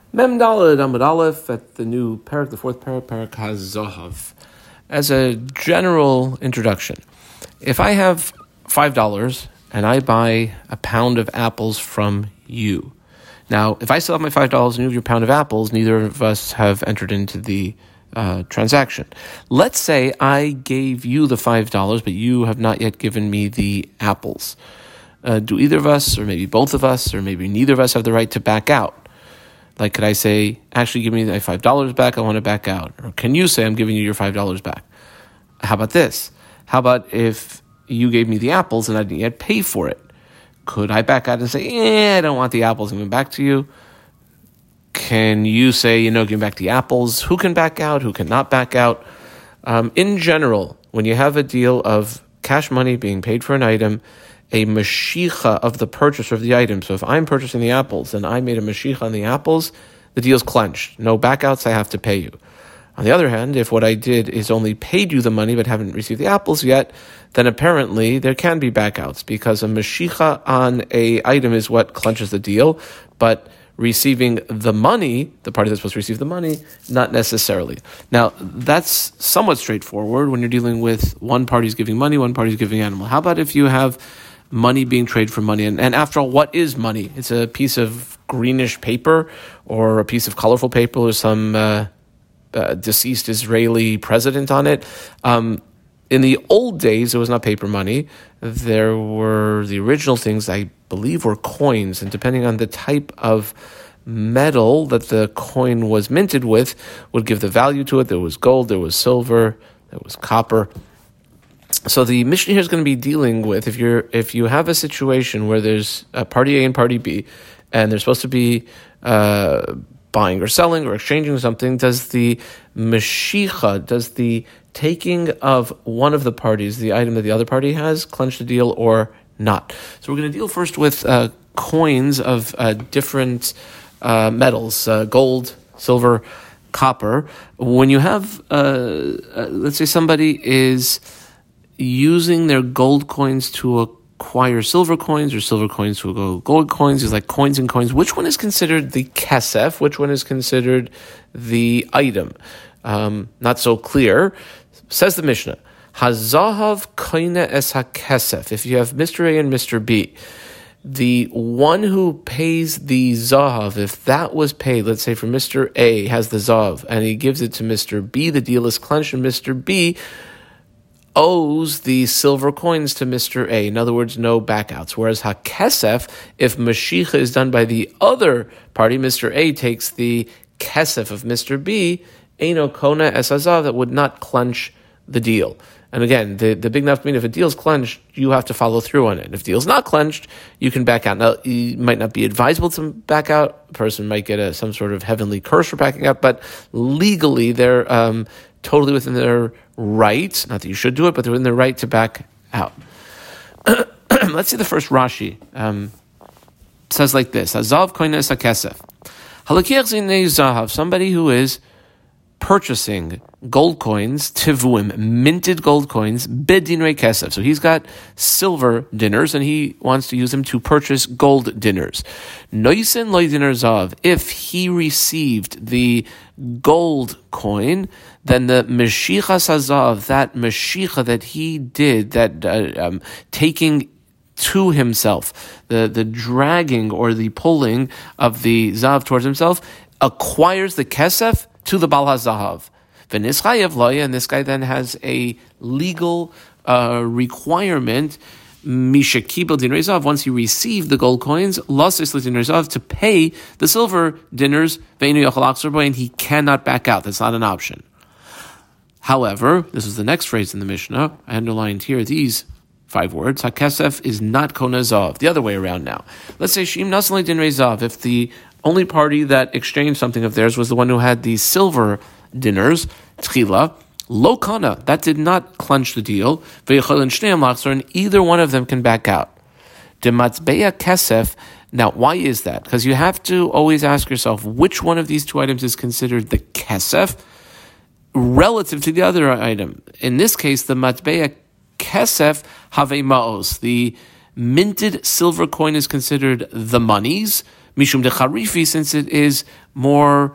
Mem Daled Amud Aleph at the new parak, the fourth parak, parak HaZahav. As a general introduction, if I have $5 and I buy a pound of apples from you, now if I still have my $5 and you have your pound of apples, neither of us have entered into the transaction. Let's say I gave you the $5, but you have not yet given me the apples. Do either of us, or maybe both of us, or maybe neither of us have the right to back out? Like, could I say, actually give me my $5 back, I want to back out? Or can you say, I'm giving you your $5 back? How about this? How about if you gave me the apples and I didn't yet pay for it? Could I back out and say, I don't want the apples, I'm giving back to you? Can you say, give me back the apples? Who can back out? Who cannot back out? In general, when you have a deal of cash money being paid for an item, a mashicha of the purchaser of the item. So if I'm purchasing the apples and I made a mashicha on the apples, the deal's clenched. No backouts, I have to pay you. On the other hand, if what I did is only paid you the money but haven't received the apples yet, then apparently there can be backouts because a mashicha on a item is what clenches the deal, but receiving the money, the party that's supposed to receive the money, not necessarily. Now, that's somewhat straightforward when you're dealing with one party's giving money, one party's giving animal. How about if you have money being traded for money? And after all, what is money? It's a piece of greenish paper or a piece of colorful paper or some deceased Israeli president on it. In the old days, it was not paper money. There were the original things, I believe, were coins. And depending on the type of metal that the coin was minted with, would give the value to it. There was gold, there was silver, there was copper. So the Mishnah here is going to be dealing with, if you have a situation where there's a party A and party B, and they're supposed to be buying or selling or exchanging something, does the mashicha, does the taking of one of the parties, the item that the other party has, clench the deal or not? So we're going to deal first with coins of different metals, gold, silver, copper. When you have, let's say somebody is using their gold coins to acquire silver coins or silver coins to go gold coins, is like coins and coins. Which one is considered the kesef? Which one is considered the item? Not so clear. Says the Mishnah, Hazahav koine es hakesef. If you have Mr. A and Mr. B, the one who pays the zahav, if that was paid, let's say for Mr. A has the zahav and he gives it to Mr. B, the deal is clenched and Mr. B owes the silver coins to Mr. A. In other words, no backouts. Whereas hakesef, if mashicha is done by the other party, Mr. A takes the kesef of Mr. B, eino kona es hazav, that would not clench the deal. And again, the big enough mean if a deal's clenched, you have to follow through on it. If the deal's not clenched, you can back out. Now, it might not be advisable to back out. A person might get some sort of heavenly curse for backing out, but legally they're totally within their right. Not that you should do it, but they're within their right to back out. Let's see the first Rashi. It says like this: Hazav koines hakesef. Halakich zinei zahav. Somebody who is purchasing gold coins, tivuim, minted gold coins, bedinrei kesef. So he's got silver dinners and he wants to use them to purchase gold dinners. Noisen loy dinar zav. If he received the gold coin, then the mashicha sazav, that mashicha that he did, that taking to himself, the dragging or the pulling of the zav towards himself, acquires the kesef to the Baal HaZahav. V'nischayev loya, and this guy then has a legal requirement, mishakibel dinner zav, once he received the gold coins, losis dinner zav, to pay the silver dinners, ve'inu yachal achzor bo, and he cannot back out. That's not an option. However, this is the next phrase in the Mishnah. I underlined here these 5 words. Hakesef is not kona zav. The other way around now. Let's say shim nasan dinner zav. If the only party that exchanged something of theirs was the one who had the silver dinners, tchila, lo kana, that did not clench the deal, and either one of them can back out. Dematzbeya kesef. Now, why is that? Because you have to always ask yourself, which one of these two items is considered the kesef relative to the other item? In this case, the matbeya kesef have maos. The minted silver coin is considered the monies, Mishum de Charifi, since it is more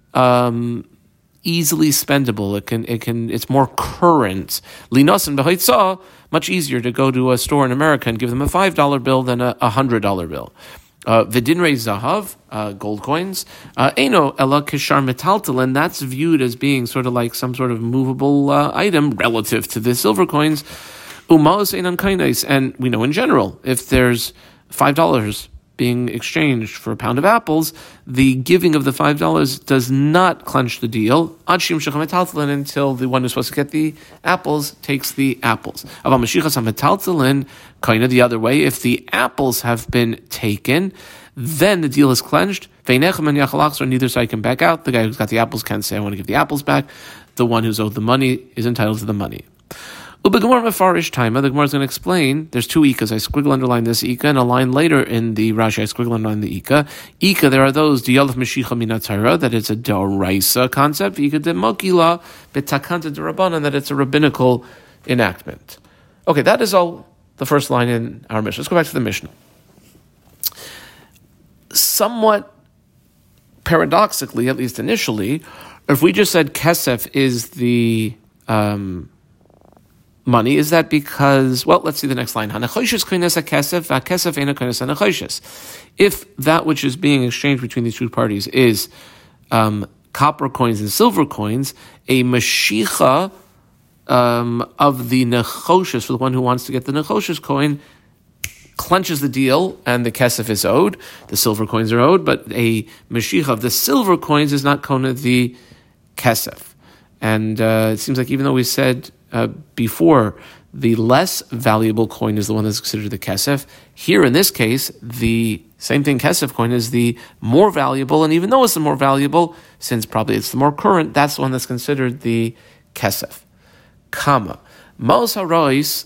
easily spendable. It's more current. Linosan b'hoitzah, much easier to go to a store in America and give them a $5 bill than a $100 bill. V'dinrei zahav, gold coins, eno ela kishar metaltalin, that's viewed as being sort of like some sort of movable item relative to the silver coins. Umaos einan kainais, and we know in general, if there's $5 being exchanged for a pound of apples, the giving of the $5 does not clench the deal until the one who's supposed to get the apples takes the apples. Kind of the other way, if the apples have been taken, then the deal is clenched. Neither side can back out. The guy who's got the apples can't say, I want to give the apples back. The one who's owed the money is entitled to the money. Ubegemar mefarish taima. The Gemara is going to explain. There's two ikas. I squiggle underline this ika, and a line later in the Rashi I squiggle underline the ika. Ika, there are those diyalef meshicha minatzara, that it's a doraisa concept. Ika de mokila betakanta derabbanan, that it's a rabbinical enactment. Okay, that is all the first line in our Mishnah. Let's go back to the Mishnah. Somewhat paradoxically, at least initially, if we just said kesef is the money, is that because, well, let's see the next line. If that which is being exchanged between these two parties is copper coins and silver coins, a mashicha of the nechoshes, for the one who wants to get the nechoshes coin, clenches the deal, and the kesef is owed. The silver coins are owed, but a mashicha of the silver coins is not kona the kesef. And it seems like even though we said before, the less valuable coin is the one that's considered the kesef, here in this case, the same thing, kesef coin, is the more valuable, and even though it's the more valuable, since probably it's the more current, that's the one that's considered the kesef. Kama. Maos harois,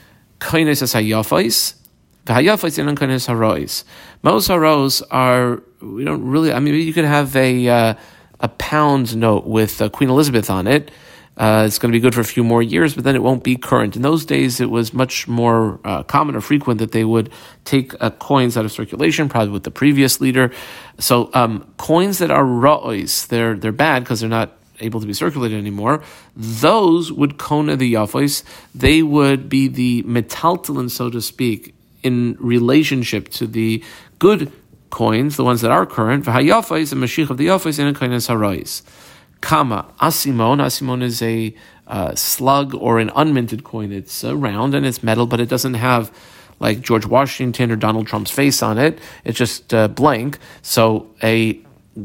koines as hayafais, v'hayafais inan koines harois. Maos haros are, we don't really, I mean, you could have a pound note with Queen Elizabeth on it. It's going to be good for a few more years, but then it won't be current. In those days, it was much more common or frequent that they would take coins out of circulation, probably with the previous leader. So coins that are ra'os, they're bad because they're not able to be circulated anymore. Those would kona the yafos. They would be the metaltalin, so to speak, in relationship to the good coins, the ones that are current. V'hayafos, and mashich of the yafos, and kainas harais. Kama asimon. Asimon is a slug or an unminted coin. It's round and it's metal, but it doesn't have like George Washington or Donald Trump's face on it. It's just blank. So a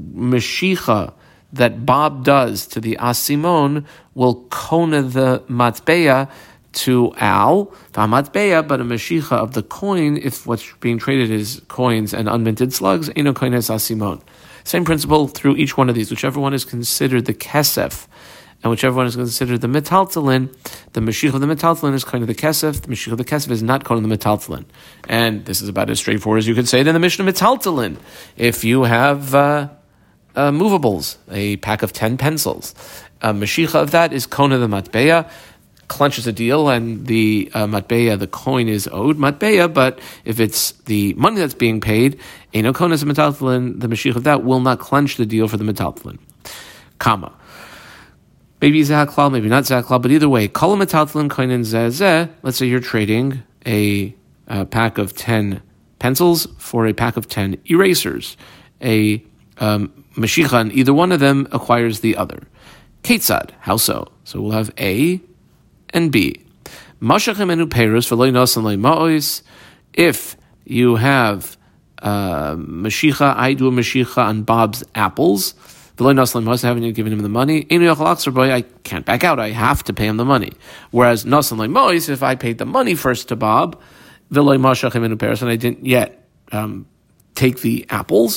mashicha that Bob does to the asimon will kona the matbeya to Al, matbeya, but a mashicha of the coin, if what's being traded is coins and unminted slugs, eno koines asimon. Same principle through each one of these. Whichever one is considered the kesef, and whichever one is considered the metaltalin, the mashiach of the metaltalin is kind of the kesef. The mashiach of the kesef is not kind of the metaltalin. And this is about as straightforward as you could say it in the Mishnah metaltalin. If you have movables, a pack of 10 pencils, a mashiach of that is kona the matbeya, clenches a deal, and the matbeya, the coin, is owed matbeya, but if it's the money that's being paid, eno konas metaltalin, the mashiach of that will not clench the deal for the metaltalin. Kama. Maybe zahaklal, maybe not zahaklal, but either way, kol metaltalin koinin zeh. Let's say you're trading a pack of 10 pencils for a pack of 10 erasers. A mashicha on either one of them acquires the other. Ketzad, how so? So we'll have A and B. If you have mashicha, I do a mashicha on Bob's apples, I haven't given him the money, I can't back out, I have to pay him the money. Whereas if I paid the money first to Bob, and I didn't yet take the apples,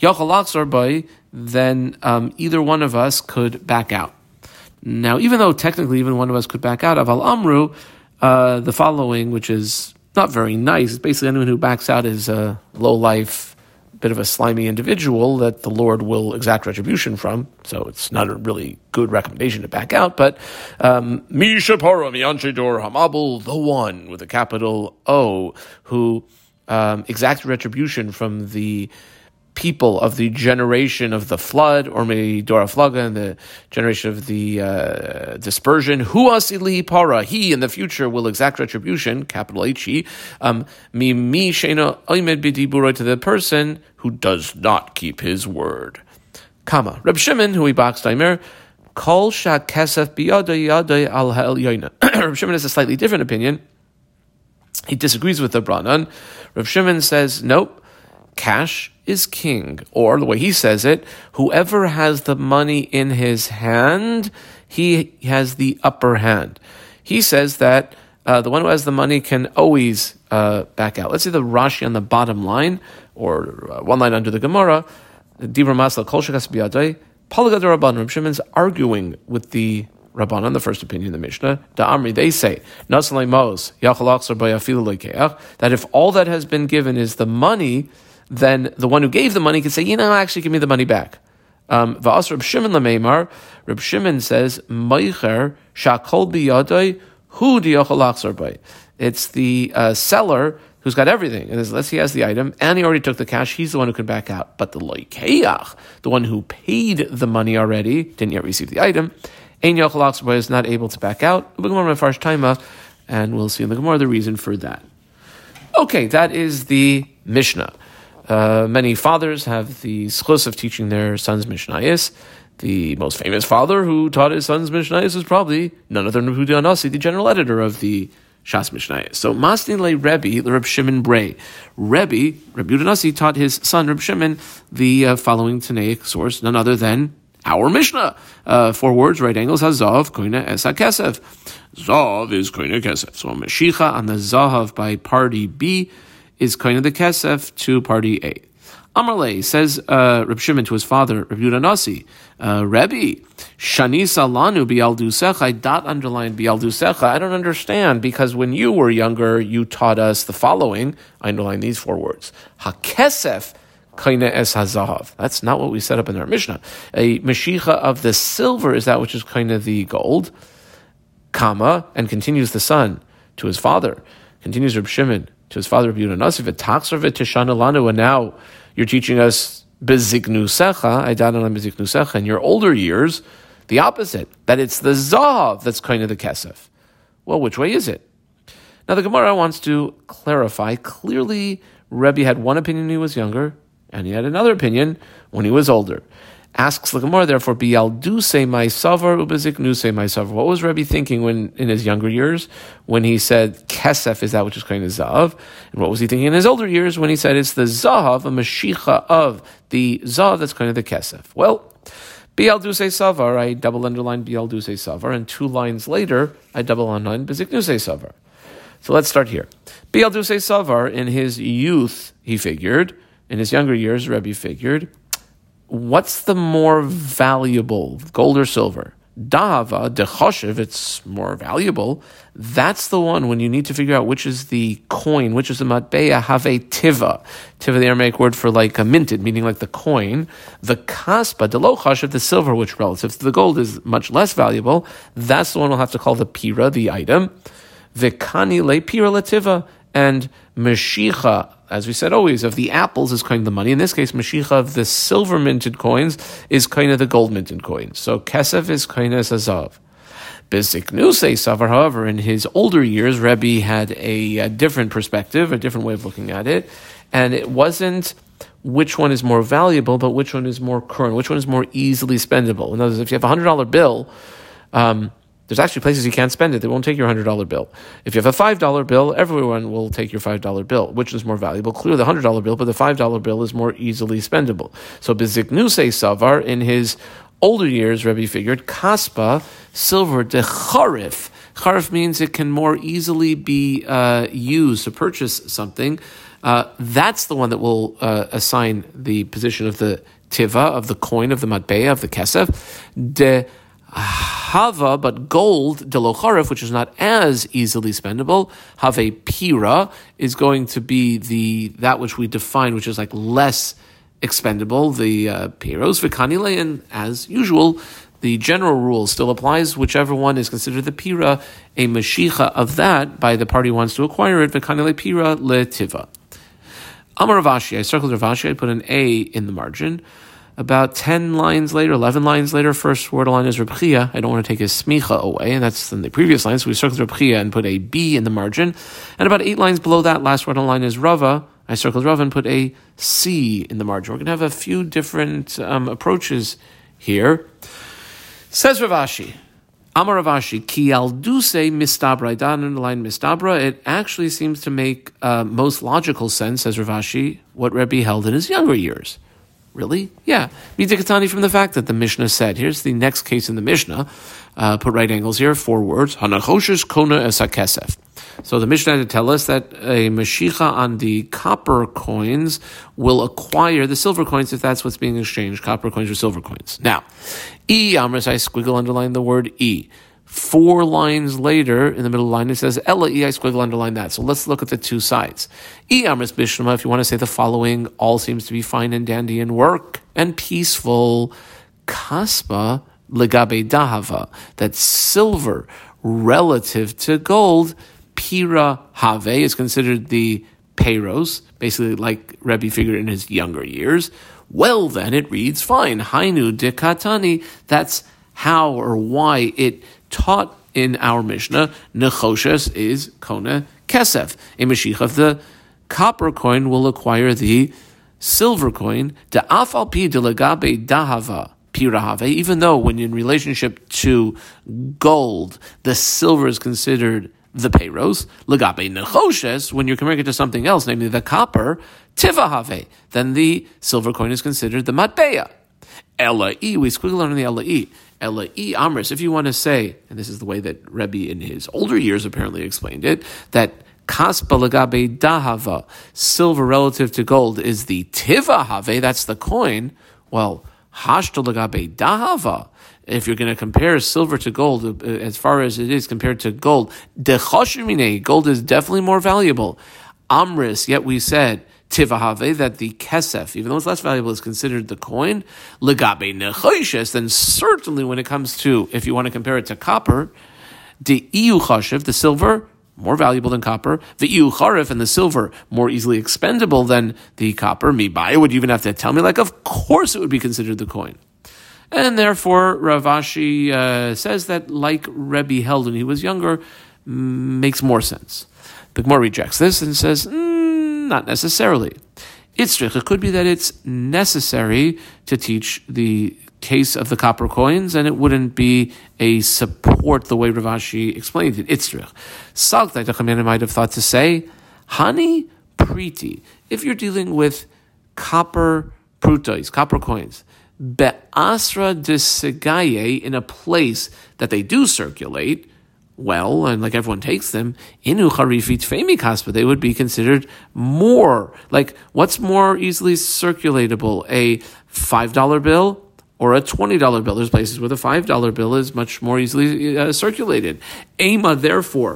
then either one of us could back out. Now, even though technically even one of us could back out, Aval Amru, the following, which is not very nice, basically anyone who backs out is a low-life, bit of a slimy individual that the Lord will exact retribution from, so it's not a really good recommendation to back out, but Mishapara Mianchidor Hamabul, the one with a capital O, who exacts retribution from the people of the generation of the flood, or Dora Flaga, and the generation of the dispersion. Hu asili para, he in the future will exact retribution, capital H-E, mi sheina oimed b'diburoi, to the person who does not keep his word. Kama. Reb Shimon, who he boxed Aimer, kol sha kesef biyadoi yadoi al ha'elyoina. Reb Shimon has a slightly different opinion. He disagrees with the Branan. Reb Shimon says, nope, cash is king. Or the way he says it, whoever has the money in his hand, he has the upper hand. He says that the one who has the money can always back out. Let's see the Rashi on the bottom line, or one line under the Gemara. Dibra Masla Kol Shekas Biyadai, Palagad Rabban. Reb Shimon's arguing with the Rabbanan, the first opinion in the Mishnah. Da'amri, they say, Nasalei Mos, Yachal Aksar Bayafilu Lekeach, that if all that has been given is the money, then the one who gave the money can say, actually give me the money back. Va'as Reb Shimon Lameimar, Reb Shimon says, Meicher Shakol Biyadai, Hu Diachal Aksar Bay. It's the seller who's got everything, and unless he has the item, and he already took the cash, he's the one who can back out. But the loikeach, the one who paid the money already, didn't yet receive the item, Ein Yochel Aksar is not able to back out. And we'll see in the Gemara the reason for that. Okay, that is the Mishnah. Many fathers have the schus of teaching their sons Mishnayos. The most famous father who taught his sons Mishnayos is probably none other than Yehuda Anasi, the general editor of the Shas Mishnayos. So Mastin le Rebbe, the Reb Shimon Brei. Rebbe Yehuda Anasi taught his son Reb Shimon the following Tanaic source, none other than our Mishnah. 4 words, right angles, Hazav, Koina, Es HaKesef. Zav is Koina Kesef. So Meshicha on the Zahav by party B is Koina the Kesef to party A. Amarle says Reb Shimon to his father, Reb Yehuda Nasi, Rebbe, Shani Salanu Bialdusecha, I dot underline Bialdusecha. I don't understand, because when you were younger, you taught us the following. I underline these 4 words. HaKesef, Kaina es hazahav. That's not what we set up in our Mishnah. A Meshicha of the silver is that which is Kaina the gold. Kama, and continues the son to his father. Continues Reb Shimon to his father, Reb Yehuda Nasi, v'taxar v'tishana lanu, and now you're teaching us beziknusecha, aidanan beziknusecha, in your older years, the opposite, that it's the zahav that's Kaina the kesef. Well, which way is it? Now the Gemara wants to clarify. Clearly, Rebbe had one opinion when he was younger, and he had another opinion when he was older. Asks the Gemara, therefore, Bialduse my savar ubeziknuse my savar. What was Rebbe thinking when in his younger years when he said kesef is that which is kind of zahav? And what was he thinking in his older years when he said it's the zahav, a mashicha of the zahav that's kind of the kesef? Well, Bialduse savar, I double underline Bialduse savar, and 2 lines later, I double underline beziknuse savar. So let's start here. Bialduse savar, in his youth, he figured, in his younger years, Rebbe figured, what's the more valuable, gold or silver? Dahava, dechoshev, it's more valuable. That's the one when you need to figure out which is the coin, which is the matbeya, have a tiva. Tiva, the Aramaic word for like a minted, meaning like the coin. The kaspa, delo choshev, the silver, which relative to the gold is much less valuable. That's the one we'll have to call the pira, the item. Vikani le pira lativa, and Meshicha, as we said always, of the apples is kind of the money. In this case, Meshicha of the silver minted coins is kind of the gold minted coins. So Kesef is kind of Zazav. Beziknuse Savar, however, in his older years, Rebbe had a different perspective, a different way of looking at it. And it wasn't which one is more valuable, but which one is more current, which one is more easily spendable. In other words, if you have a $100 bill, there's actually places you can't spend it. They won't take your $100 bill. If you have a $5 bill, everyone will take your $5 bill. Which is more valuable? Clearly the $100 bill, but the $5 bill is more easily spendable. So Beziknuse Savar, in his older years, Rebbe figured, Kaspa, silver, de Charif. Charif means it can more easily be used to purchase something. That's the one that will assign the position of the tiva, of the coin, of the matbeya, of the kesef. De Hava, but gold, delocharif, which is not as easily spendable, have a pira, is going to be that which we define, which is like less expendable, the piros, v'kanile, and as usual, the general rule still applies. Whichever one is considered the pira, a mashicha of that by the party who wants to acquire it, v'kanile pira letiva. Amar Rav Ashi, I circled Rav Ashi, I put an A in the margin. About 10 lines later, 11 lines later, first word line is Reb Chia. I don't want to take his smicha away, and that's in the previous line, so we circled Reb Chia and put a B in the margin. And about 8 lines below that, last word on line is Rava. I circled Rava and put a C in the margin. We're going to have a few different approaches here. Says Rav Ashi, Amar Rav Ashi, ki alduse mistabra. I dotted in the line mistabra. It actually seems to make most logical sense, says Rav Ashi, what Rebbe held in his younger years. Really? Yeah. Midikatani from the fact that the Mishnah said, here's the next case in the Mishnah, put right angles here, 4 words, Hanachoshes Kona Esakesef. So the Mishnah had to tell us that a Mashicha on the copper coins will acquire the silver coins if that's what's being exchanged, copper coins or silver coins. Now, E, Amris, I squiggle underline the word E. 4 lines later, in the middle line, it says Ella E, I squiggle underline that. So let's look at the two sides. E Amris Bishlama, if you want to say the following, all seems to be fine and dandy and work and peaceful. Kaspa legabe dahava, that silver relative to gold, pira have is considered the peiros, basically like Rebbe figured in his younger years. Well, then it reads fine. Hainu de katani, that's how or why it taught in our Mishnah, Nechoshes is Kona Kesef. A Mashiach of the copper coin will acquire the silver coin, de afal pi de legabe dahava pirahave, even though when in relationship to gold, the silver is considered the peiros, legabe nechoshes, when you're comparing it to something else, namely the copper, tivahave, then the silver coin is considered the matbeya. Ela'i, we squiggle on the Ela'i. Ela'i Amris, if you want to say, and this is the way that Rebbe in his older years apparently explained it, that kaspa legabe dahava, silver relative to gold, is the tivahave, that's the coin. Well, hashta legabe dahava, if you're going to compare silver to gold, as far as it is compared to gold, dechoshimine, gold is definitely more valuable. Amris, yet we said, tivahave, that the kesef, even though it's less valuable, is considered the coin. Legabe nechoshes, then certainly when it comes to, if you want to compare it to copper, the iu chashiv, the silver, more valuable than copper. The iu charif, and the silver, more easily expendable than the copper. Mibai, would you even have to tell me? Like, of course it would be considered the coin. And therefore, Rav Ashi says that, like Rebbe held when he was younger, makes more sense. The Gemara rejects this and says, not necessarily. It could be that it's necessary to teach the case of the copper coins, and it wouldn't be a support the way Rav Ashi explained it. Itzrich. Salktai Tachamena might have thought to say, Hani Priti, if you're dealing with copper prutois, copper coins, Be'asra de Segaye, in a place that they do circulate, well, and like everyone takes them, inu charifit femi kaspa, they would be considered more. Like, what's more easily circulatable, a $5 bill or a $20 bill? There's places where the $5 bill is much more easily circulated. Ema, therefore,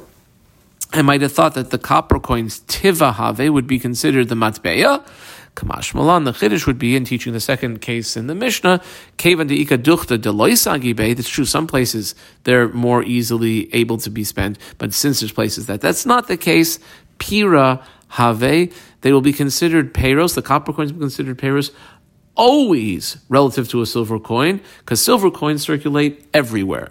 I might have thought that the copper coins tivahave would be considered the matbeya. Kamash Malan, the Chiddush would be in teaching the second case in the Mishnah, Kevan de Ika Duchta de Loisagibe. It's true, some places they're more easily able to be spent, but since there's places that's not the case, Pira Have, they will be considered peiros, the copper coins will be considered peiros, always relative to a silver coin, because silver coins circulate everywhere.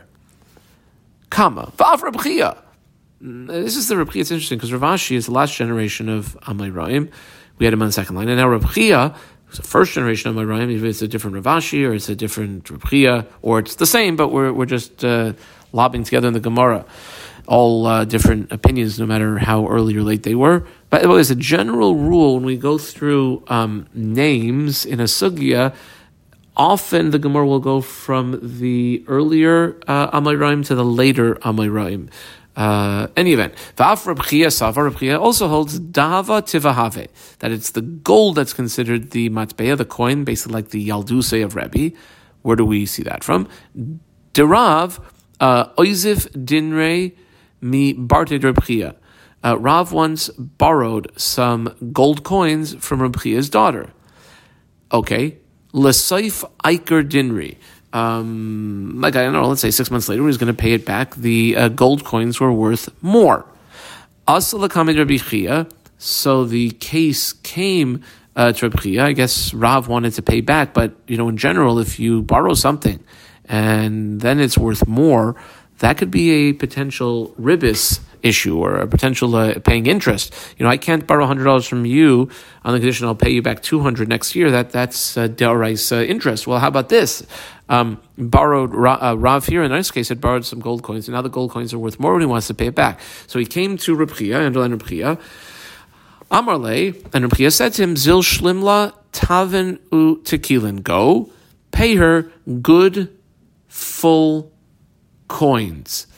Kama, Vav Reb Chia. This is the Reb Chia, it's interesting, because Rav Ashi is the last generation of Amayraim. We had him on the second line. And now Reb Chia, who's the first generation of Amayraim, if it's a different Rav Ashi, or it's a different Reb Chia, or it's the same, but we're just lobbing together in the Gemara. All different opinions, no matter how early or late they were. By the way, as a general rule, when we go through names in a sugya, often the Gemara will go from the earlier Amayraim to the later Amayraim. Any event, V'af Reb Chia Sava, Reb Chia also holds Dahava Tivahave, that it's the gold that's considered the matbeya, the coin, basically like the Yalduse of Rebbe. Where do we see that from? Derav Oizif Dinre Mi Barte Reb Chia. Rav once borrowed some gold coins from Reb Chia's daughter. Okay, L'Saif Iker Dinri. Like, I don't know, let's say 6 months later, when he's going to pay it back, the gold coins were worth more. Asalakamid Rabbi Chia, So the case came to Reb Chia. I guess Rav wanted to pay back, but in general, if you borrow something and then it's worth more, that could be a potential ribis issue or a potential paying interest. I can't borrow $100 from you on the condition I'll pay you back $200 next year. That's deorais interest. Well, how about this? Borrowed Rav here in this case had borrowed some gold coins, and now the gold coins are worth more, and he wants to pay it back. So he came to Reb Chia, underline Reb Chia. Amarle, and Reb Chia said to him, Zil shlimla taven u tekilin. Go, pay her good, full coins.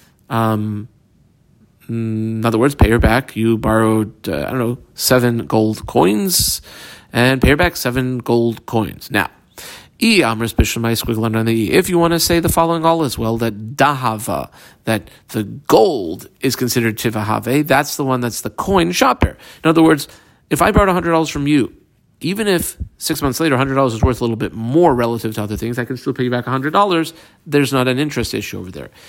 In other words, pay her back. You borrowed, 7 gold coins, and pay her back 7 gold coins. Now, if you want to say the following all as well, that dahava, that the gold is considered tivahave, that's the one that's the coin shopper. In other words, if I borrowed $100 from you, even if 6 months later $100 is worth a little bit more relative to other things, I can still pay you back $100. There's not an interest issue over there.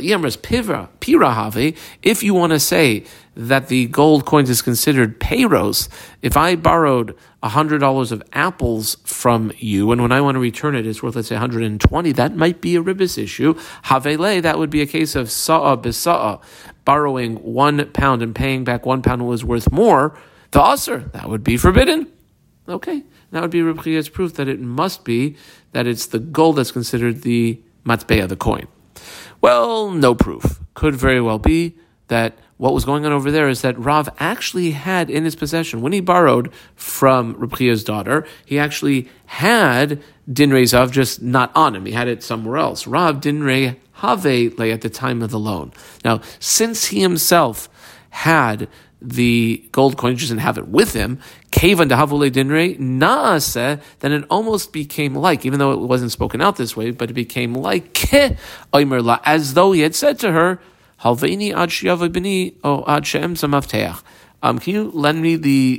If you want to say that the gold coins is considered payros, if I borrowed $100 of apples from you, and when I want to return it, it's worth, let's say, 120, that might be a ribis issue. Havele, that would be a case of sa'a bisa'a, borrowing 1 pound and paying back 1 pound was worth more. The asr, that would be forbidden. Okay, that would be Reb Chia's proof that it must be that it's the gold that's considered the matbeah, the coin. Well, no proof. Could very well be that what was going on over there is that Rav actually had in his possession, when he borrowed from Reb Chia's daughter, he actually had dinrei zav, just not on him. He had it somewhere else. Rav dinrei have lay at the time of the loan. Now, since he himself had the gold coin, just didn't have it with him, kevan dehavule dinrei naaseh, then it almost became like, even though it wasn't spoken out this way, but it became like as though he had said to her, halveini ad sheyava b'ni o ad she'emza mafteach. Can you lend me the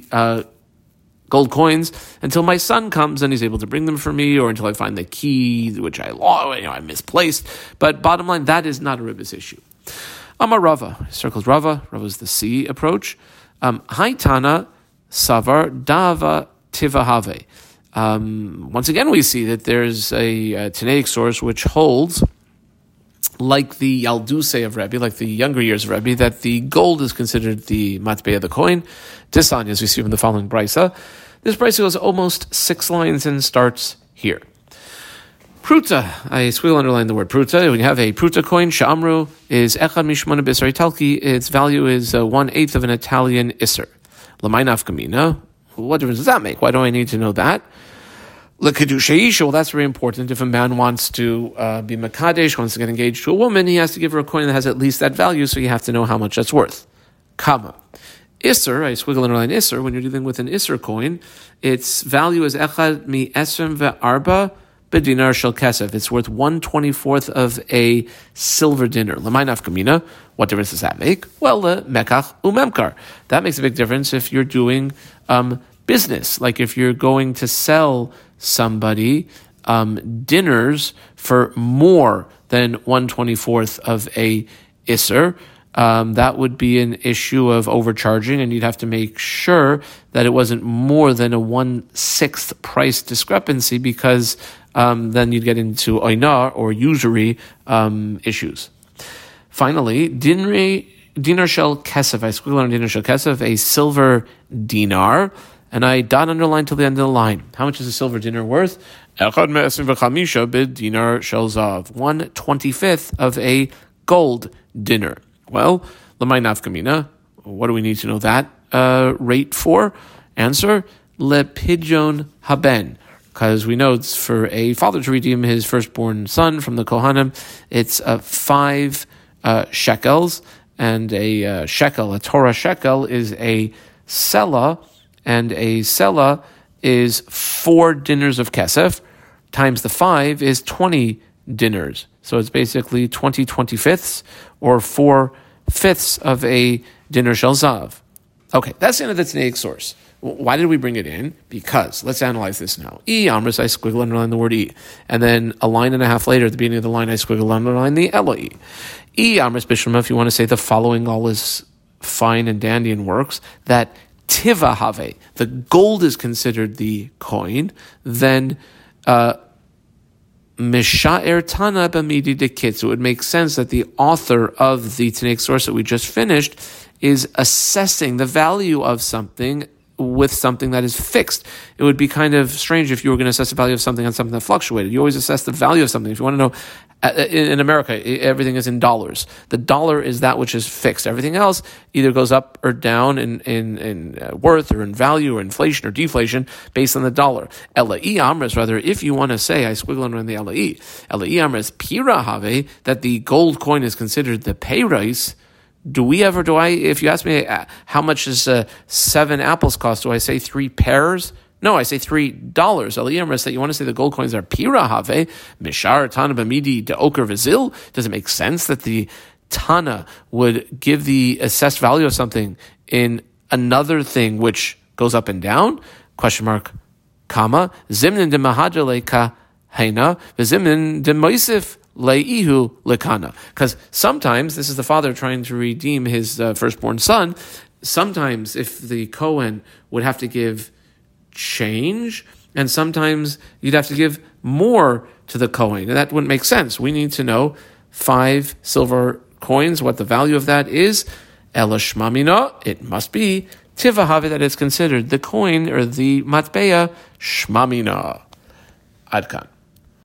gold coins until my son comes and he's able to bring them for me, or until I find the key which I lost, I misplaced. But bottom line, that is not a ribis issue. Amar Rava, circles Rava. Rava is the C approach. Haitana savar dava tivahave. Once again, we see that there's a Tanaic source which holds, like the Yalduse of Rebbe, like the younger years of Rebbe, that the gold is considered the matbeah, the coin. Tisan, as we see from the following brisa. This brisa goes almost 6 lines and starts here. Pruta, I will underline the word pruta. When you have a pruta coin, sha'amru is echad mishmona b'isar italki. Its value is 1/8 of an Italian iser. L'may nafkamina. What difference does that make? Why do I need to know that? L'kedusha, well, that's very important. If a man wants to be makadesh, wants to get engaged to a woman, he has to give her a coin that has at least that value, so you have to know how much that's worth. Kama. Isser, I squiggle underline Isser, when you're dealing with an Isser coin, its value is echad mi esrim ve'arba b'dinar shel kesef. It's worth 1/24 of a silver dinar. L'may nafkamina. What difference does that make? Well, mekach umemkar. That makes a big difference if you're doing business, like if you're going to sell somebody dinners for more than 1/24 of a iser. That would be an issue of overcharging, and you'd have to make sure that it wasn't more than a 1/6 price discrepancy, because then you'd get into oina or usury issues. Finally, dinar shel kesef. I squiggle on dinar shel kesef, a silver dinar, and I dot underline till the end of the line. How much is a silver dinar worth? Echad me'esrim v'chamisha b'dinar shel zav. 1/25 of a gold dinar. Well, l'may nafkamina. What do we need to know that rate for? Answer, lepidyon haben. Because we know it's for a father to redeem his firstborn son from the Kohanim, it's 5 shekels, and a shekel, a Torah shekel, is a sela, and a sela is 4 dinars of kesef, times the 5 is 20 dinars. So it's basically 20/25, or 4/5 of a dinar shel zav. Okay, that's the end of the Tanaic source. Why did we bring it in? Because, let's analyze this now. Amris, I squiggle underline the word E. And then a line and a half later, at the beginning of the line, I squiggle underline the Eloi. Amris Bishlam, if you want to say the following all is fine and dandy and works, that tiva have, the gold is considered the coin, then Mishaer Tana b'midi dekitz. It would make sense that the author of the Tanaic source that we just finished is assessing the value of something with something that is fixed. It would be kind of strange if you were going to assess the value of something on something that fluctuated. You always assess the value of something. If you want to know, in America, everything is in dollars. The dollar is that which is fixed. Everything else either goes up or down in worth or in value or inflation or deflation based on the dollar. Ela'i amres, rather, if you want to say, I squiggle around the Ela'i amres pira have, that the gold coin is considered the peiros. If you ask me how much is 7 apples cost, do I say 3 pears? No, I say $3. Aliyah that you want to say the gold coins are pira have, mishar tana b'midi de oker v'zil. Does it make sense that the tana would give the assessed value of something in another thing which goes up and down? Question mark, comma, zimnin de mahadle ka haina, v'zimnin de moisif leihu lekana. Because sometimes, this is the father trying to redeem his firstborn son, sometimes if the Kohen would have to give change, and sometimes you'd have to give more to the Kohen, and that wouldn't make sense. We need to know 5 silver coins, what the value of that is. Ela shmamina, it must be tivahave, that it's considered the coin or the matbeya shmamina. Adkan.